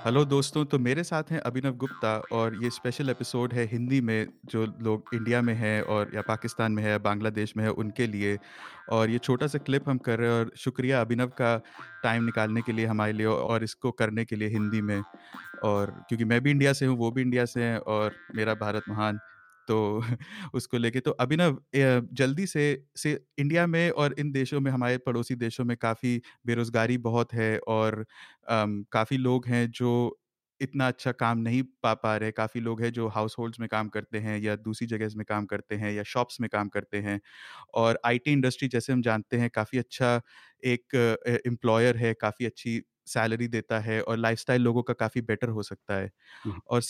Hello दोस्तों, तो मेरे साथ हैं अभिनव गुप्ता और ये स्पेशल एपिसोड है हिंदी में जो लोग इंडिया में हैं और या पाकिस्तान में है, बांग्लादेश में है उनके लिए। और ये छोटा-सा क्लिप हम कर रहे हैं और शुक्रिया अभिनव का टाइम निकालने के लिए हमारे लिए और इसको करने के लिए हिंदी में। और क्योंकि मैं भी इंडिया से हूँ, वो भी इंडिया से हैं और मेरा भारत महान, तो उसको लेके तो अभिनव जल्दी से इंडिया में और इन देशों में हमारे पड़ोसी देशों में काफ़ी बेरोज़गारी बहुत है और काफ़ी लोग हैं जो इतना अच्छा काम नहीं पा रहे। काफ़ी लोग हैं जो हाउस होल्ड्स में काम करते हैं या दूसरी जगह में काम करते हैं या शॉप्स में काम करते हैं। और आईटी इंडस्ट्री जैसे हम जानते हैं काफ़ी अच्छा एक एम्प्लॉयर है, काफ़ी अच्छी सैलरी देता है और लाइफ़स्टाइल लोगों का काफ़ी बेटर हो सकता है। हुँ, और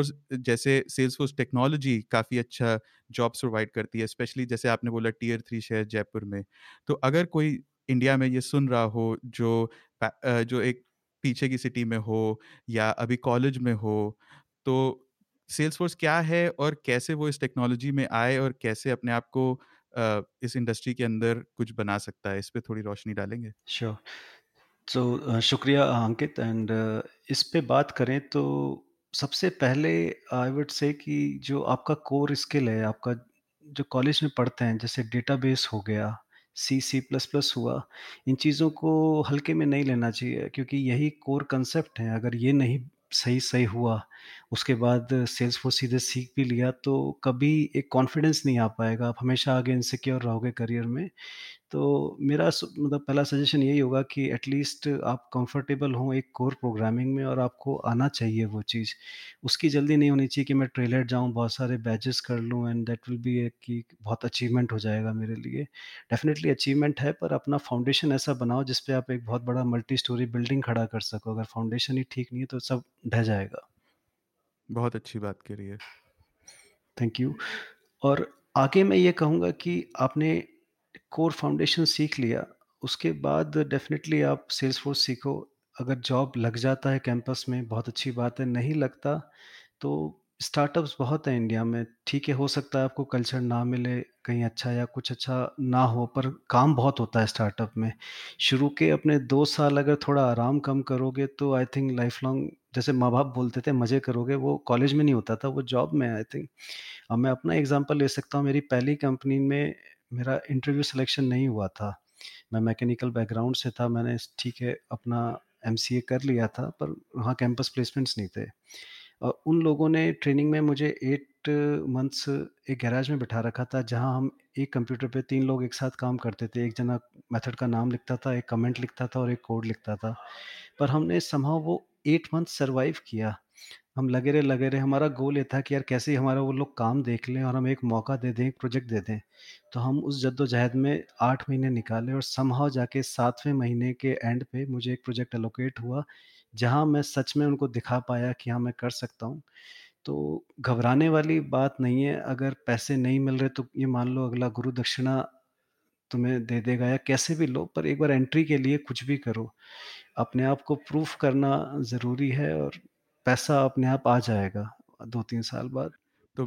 सेल्सफोर्स टेक्नोलॉजी काफ़ी अच्छा जॉब्स प्रोवाइड करती है, स्पेशली जैसे आपने बोला टियर 3 शहर जयपुर में। तो अगर कोई इंडिया में ये सुन रहा हो जो एक पीछे की सिटी में हो या अभी कॉलेज में हो, तो सेल्सफोर्स क्या है और कैसे वो इस टेक्नोलॉजी में आए और कैसे अपने आप को इस इंडस्ट्री के अंदर कुछ बना सकता है? इस पे थोड़ी रोशनी डालेंगे? श्योर। शुक्रिया अंकित एंड इस पे बात करें तो सबसे पहले आई वुड से कि जो आपका कोर स्किल है, आपका जो कॉलेज में पढ़ते हैं, जैसे डेटाबेस हो गया, सी, सी प्लस प्लस हुआ, इन चीज़ों को हल्के में नहीं लेना चाहिए क्योंकि यही कोर कांसेप्ट है। अगर ये नहीं सही सही हुआ, उसके बाद सेल्सफोर्स सीधे सीख भी लिया, तो कभी एक कॉन्फिडेंस नहीं आ पाएगा। आप हमेशा आगे इनसिक्योर रहोगे करियर में। तो मेरा मतलब पहला सजेशन यही होगा कि एटलीस्ट आप कंफर्टेबल हों एक कोर प्रोग्रामिंग में और आपको आना चाहिए वो चीज़। उसकी जल्दी नहीं होनी चाहिए कि मैं ट्रेलर जाऊँ, बहुत सारे बैचेस कर लूँ and that will be a कि बहुत अचीवमेंट हो जाएगा मेरे लिए। डेफ़िनिटली अचीवमेंट है पर अपना फाउंडेशन ऐसा बनाओ जिस पे आप एक बहुत बड़ा मल्टी स्टोरी बिल्डिंग खड़ा कर सको। अगर फाउंडेशन ही ठीक नहीं है तो सब ढह जाएगा। बहुत अच्छी बात करी है। Thank you. और आगे मैं ये कहूँगा कि आपने कोर फाउंडेशन सीख लिया, उसके बाद डेफ़िनेटली आप सेल्सफोर्स सीखो। अगर जॉब लग जाता है कैंपस में बहुत अच्छी बात है, नहीं लगता तो स्टार्टअप्स बहुत हैं इंडिया में। ठीक है, हो सकता है आपको कल्चर ना मिले कहीं अच्छा या कुछ अच्छा ना हो, पर काम बहुत होता है स्टार्टअप में। शुरू के अपने 2 साल अगर थोड़ा आराम कम करोगे तो आई थिंक लाइफ़ लॉन्ग जैसे माँ-बाप बोलते थे मज़े करोगे, वो कॉलेज में नहीं होता था, वो जॉब में है आई थिंक। अब मैं अपना एग्ज़ाम्पल ले सकता हूँ, मेरी पहली कंपनी में मेरा इंटरव्यू सिलेक्शन नहीं हुआ था। मैं मैकेनिकल बैकग्राउंड से था, मैंने ठीक है अपना एमसीए कर लिया था, पर वहाँ कैंपस प्लेसमेंट्स नहीं थे। उन लोगों ने ट्रेनिंग में मुझे 8 मंथ्स एक गैराज में बिठा रखा था, जहाँ हम एक कंप्यूटर पे 3 लोग एक साथ काम करते थे। एक जना मेथड का नाम लिखता था, एक कमेंट लिखता था और एक कोड लिखता था। पर हमने समहाउ वो 8 मंथ सर्वाइव किया। हम लगे रहे, हमारा गोल ये था कि यार कैसे ही हमारा वो लोग काम देख लें और हमें एक मौका दे दें, एक प्रोजेक्ट दे दें। तो हम उस जद्दोजहद में 8 महीने निकाले और समहाउ जाके 7वें महीने के एंड पे मुझे एक प्रोजेक्ट एलोकेट हुआ, जहाँ मैं सच में उनको दिखा पाया कि हाँ, मैं कर सकता हूँ। तो घबराने वाली बात नहीं है, अगर पैसे नहीं मिल रहे तो ये मान लो अगला गुरु दक्षिणा तुम्हें दे देगा या कैसे भी लो, पर एक बार एंट्री के लिए कुछ भी करो। अपने आप को प्रूफ करना ज़रूरी है और पैसा अपने आप आ जाएगा 2-3 साल बाद। तो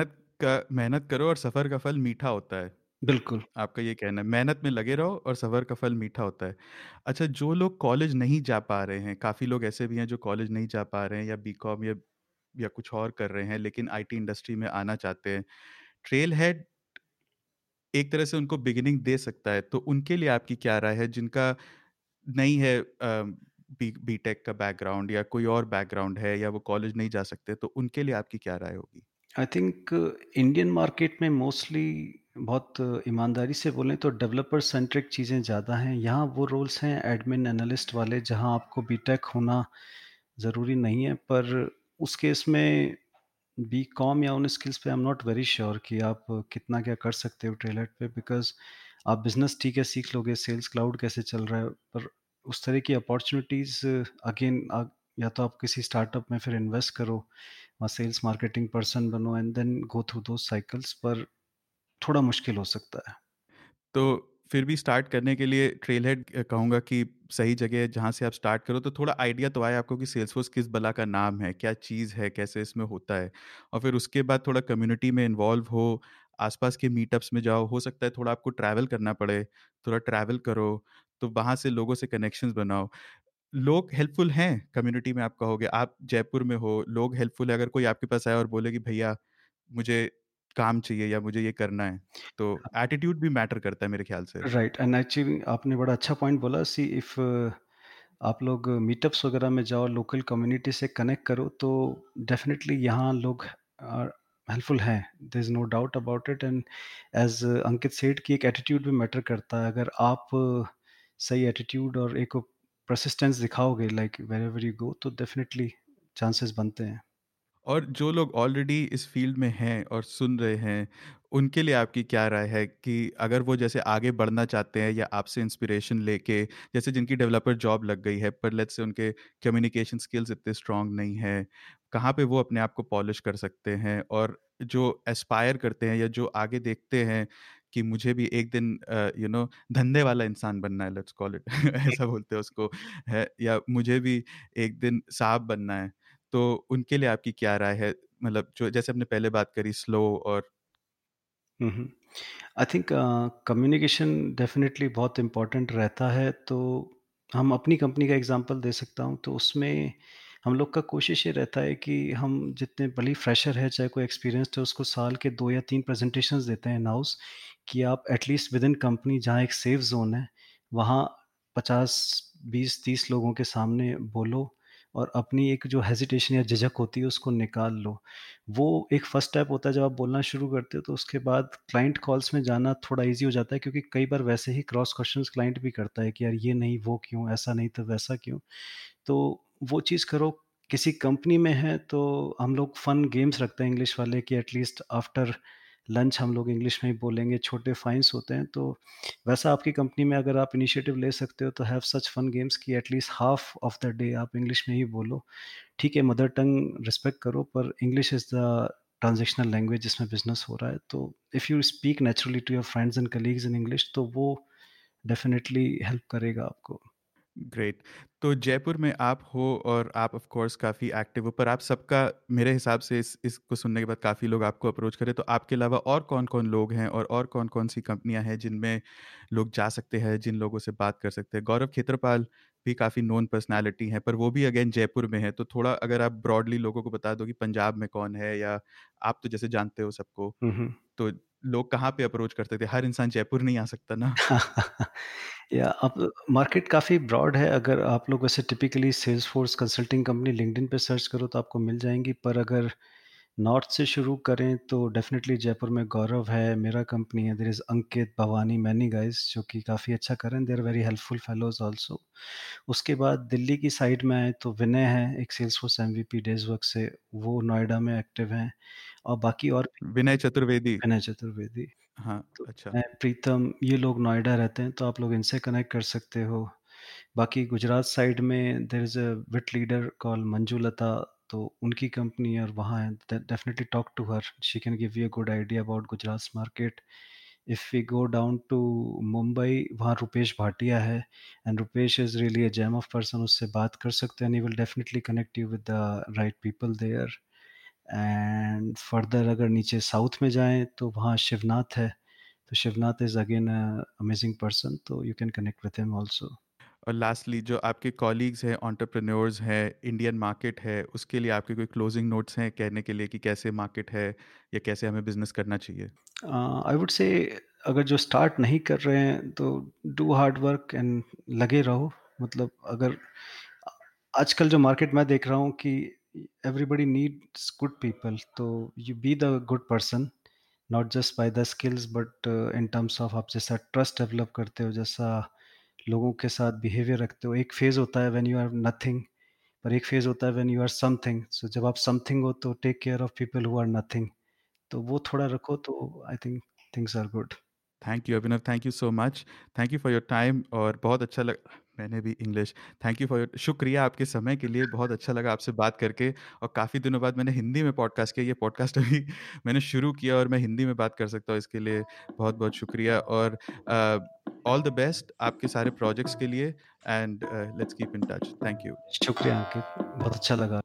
मेहनत करो और सफ़र का फल मीठा होता है। बिल्कुल। आपका ये कहना है, मेहनत में लगे रहो और सफ़र का फल मीठा होता है। अच्छा, जो लोग कॉलेज नहीं जा पा रहे हैं, काफ़ी लोग ऐसे भी हैं जो कॉलेज नहीं जा पा रहे हैं या बीकॉम या कुछ और कर रहे हैं लेकिन आईटी इंडस्ट्री में आना चाहते हैं। ट्रेल हेड एक तरह से उनको बिगिनिंग दे सकता है, तो उनके लिए आपकी क्या राय है जिनका नहीं है बीटेक का बैकग्राउंड या कोई और बैकग्राउंड है या वो कॉलेज नहीं जा सकते, तो उनके लिए आपकी क्या राय होगी? आई थिंक इंडियन मार्केट में मोस्टली बहुत ईमानदारी से बोलें तो डेवलपर सेंट्रिक चीज़ें ज़्यादा हैं। यहाँ वो रोल्स हैं एडमिन एनालिस्ट वाले जहाँ आपको बीटेक होना ज़रूरी नहीं है, पर उस केस में बीकॉम या उन स्किल्स पे I am not very sure कि आप कितना क्या कर सकते हो ट्रेलर पे, बिकॉज़ आप बिज़नेस ठीक है सीख लोगे, सेल्स क्लाउड कैसे चल रहा है, पर उस तरह की अपॉर्च्युनिटीज़ अगेन या तो आप किसी स्टार्टअप में फिर इन्वेस्ट करो, वहाँ सेल्स मार्केटिंग पर्सन बनो and then go through those cycles, पर थोड़ा मुश्किल हो सकता है। तो फिर भी स्टार्ट करने के लिए ट्रेल हेड कहूँगा कि सही जगह है जहाँ से आप स्टार्ट करो, तो थोड़ा आइडिया तो आए आपको कि सेल्सफोर्स किस बला का नाम है, क्या चीज़ है, कैसे इसमें होता है। और फिर उसके बाद थोड़ा कम्युनिटी में इन्वॉल्व हो, आसपास के मीटअप्स में जाओ, हो सकता है थोड़ा आपको ट्रैवल करना पड़े, थोड़ा ट्रैवल करो, तो वहाँ से लोगों से कनेक्शंस बनाओ। लोग हेल्पफुल हैं कम्युनिटी में आप कहोगे? आप जयपुर में हो, लोग हेल्पफुल है, अगर कोई आपके पास आए और बोले कि भैया मुझे काम चाहिए या मुझे ये करना है, तो एटीट्यूड भी मैटर करता है मेरे ख्याल से। राइट एंड एक्चुअली आपने बड़ा अच्छा पॉइंट बोला सी इफ आप लोग मीटअप्स वगैरह में जाओ, लोकल कम्युनिटी से कनेक्ट करो तो डेफ़िनेटली यहाँ लोग हेल्पफुल हैं, there is no doubt about it and as Ankit said कि एक एटीट्यूड भी मैटर करता है। अगर आप सही एटीट्यूड और एक परसिस्टेंस दिखाओगे लाइक व्हेरेवर यू गो तो डेफ़िनेटली चांसेस बनते हैं। और जो लोग ऑलरेडी इस फ़ील्ड में हैं और सुन रहे हैं, उनके लिए आपकी क्या राय है कि अगर वो जैसे आगे बढ़ना चाहते हैं या आपसे इंस्पिरेशन लेके, जैसे जिनकी डेवलपर जॉब लग गई है, पर लेट्स से उनके कम्युनिकेशन स्किल्स इतने स्ट्रॉन्ग नहीं हैं, कहाँ पे वो अपने आप को पॉलिश कर सकते हैं? और जो एस्पायर करते हैं या जो आगे देखते हैं कि मुझे भी एक दिन धंधे वाला इंसान बनना है, लेट्स कॉल इट ऐसा बोलते हैं उसको, है, या मुझे भी एक दिन साहब बनना है। तो उनके लिए आपकी क्या राय है? मतलब जो जैसे आपने पहले बात करी स्लो और हुँ, हुँ। आई थिंक कम्युनिकेशन डेफ़िनेटली बहुत इम्पोर्टेंट रहता है, तो हम अपनी कंपनी का एग्ज़ाम्पल दे सकता हूँ, तो उसमें हम लोग का कोशिश ये रहता है कि हम जितने भले ही फ्रेशर है, चाहे कोई एक्सपीरियंस्ड है, उसको साल के 2 या 3 प्रेज़ेंटेशंस देते हैं इन हाउस कि आप एटलीस्ट विदिन कंपनी जहाँ एक सेफ ज़ोन है, वहाँ 50, 20, 30 लोगों के सामने बोलो और अपनी एक जो हेजिटेशन या झिझक होती है, उसको निकाल लो। वो एक फर्स्ट स्टेप होता है जब आप बोलना शुरू करते हो तो उसके बाद क्लाइंट कॉल्स में जाना थोड़ा ईज़ी हो जाता है क्योंकि कई बार वैसे ही क्रॉस क्वेश्चंस क्लाइंट भी करता है कि यार ये नहीं वो क्यों? ऐसा नहीं तो वैसा क्यों? तो वो चीज़ करो। किसी कंपनी में है तो हम लोग फन गेम्स रखते हैं इंग्लिश वाले कि एटलीस्ट आफ्टर लंच हम लोग इंग्लिश में ही बोलेंगे, छोटे फाइन्स होते हैं। तो वैसा आपकी कंपनी में अगर आप इनिशिएटिव ले सकते हो तो हैव सच फन गेम्स कि at least half of the day आप इंग्लिश में ही बोलो। ठीक है, मदर टंग रिस्पेक्ट करो पर English is the transactional language जिसमें बिज़नेस हो रहा है। तो if you speak naturally to your friends and colleagues in English तो वो डेफ़िनिटली हेल्प करेगा आपको। ग्रेट। तो जयपुर में आप हो और आप ऑफ कोर्स काफ़ी एक्टिव हो, पर आप सबका मेरे हिसाब से इसको सुनने के बाद काफ़ी लोग आपको अप्रोच करें, तो आपके अलावा और कौन-कौन लोग हैं और कौन-कौन सी कंपनियाँ हैं जिनमें लोग जा सकते हैं, जिन लोगों से बात कर सकते हैं? गौरव खेत्रपाल भी काफ़ी नोन पर्सनैलिटी हैं, पर वो भी अगेन जयपुर में हैं, तो थोड़ा अगर आप ब्रॉडली लोगों को बता दो कि पंजाब में कौन है, या आप तो जैसे जानते हो सबको, हुँ, हुँ। तो लोग कहाँ पे अप्रोच कर सकते हैं? हर इंसान जयपुर नहीं आ सकता ना। या अब मार्केट काफ़ी ब्रॉड है, अगर आप लोग वैसे typically Salesforce consulting company LinkedIn पे सर्च करो तो आपको मिल जाएँगी, पर अगर नॉर्थ से शुरू करें तो डेफ़िनेटली जयपुर में गौरव है, मेरा कंपनी है, there is Ankit, Bhavani, many guys जो कि काफ़ी अच्छा कर रहे हैं, they are very helpful fellows also. उसके बाद दिल्ली की साइड में आएँ तो विनय है, एक सेल्सफोर्स एमवीपी डेज़वर्क से, वो नोएडा में एक्टिव हैं और बाकी और भी विनय चतुर्वेदी। विनय चतुर्वेदी। हाँ, तो अच्छा। मैं, प्रीतम, ये लोग नोएडा रहते हैं, तो आप लोग इनसे कनेक्ट कर सकते हो। बाकी गुजरात साइड में there is a wit leader called Manjulata, तो उनकी कंपनी है और वहाँ है, definitely talk to her, she can give you a good idea about Gujarat market. If we go down to Mumbai, वहाँ रुपेश भाटिया है and Rupesh is really a gem of person, उससे बात कर सकते हैं and he will definitely connect you with the right people there. And further अगर नीचे south में जाएँ तो वहाँ शिवनाथ है, तो Shivnath is again a amazing person, तो you can connect with him also. और लास्टली जो आपके कॉलीग्स हैं, एंटरप्रेन्योर्स हैं, इंडियन मार्केट है, उसके लिए आपके कोई क्लोजिंग नोट्स हैं कहने के लिए कि कैसे मार्केट है या कैसे हमें बिज़नेस करना चाहिए? आई वुड से अगर जो स्टार्ट नहीं कर रहे हैं तो डू हार्ड वर्क एंड लगे रहो। मतलब अगर आजकल जो मार्केट मैं देख रहा हूँ कि एवरीबॉडी नीड्स गुड पीपल, तो you be the good person, not just by the skills but in terms of आप जैसा ट्रस्ट डेवलप करते हो, जैसा लोगों के साथ बिहेवियर रखते हो। एक फेज होता है व्हेन यू आर नथिंग, पर एक फेज होता है when you are something. So जब आप समथिंग हो तो take care of people who are nothing, तो वो थोड़ा रखो तो I think things are good. Thank you Abhinav, thank you so much. Thank you for your time और बहुत अच्छा लग मैंने भी English thank you for your शुक्रिया आपके समय के लिए, बहुत अच्छा लगा आपसे बात करके। और काफ़ी दिनों बाद मैंने हिंदी में पॉडकास्ट किया, ये पॉडकास्ट अभी मैंने शुरू किया और मैं हिंदी में बात कर सकता हूँ, इसके लिए बहुत-बहुत शुक्रिया। और ऑल द बेस्ट आपके सारे प्रोजेक्ट्स के लिए, and let's keep in touch. Thank you. शुक्रिया अंकित, बहुत अच्छा लगा।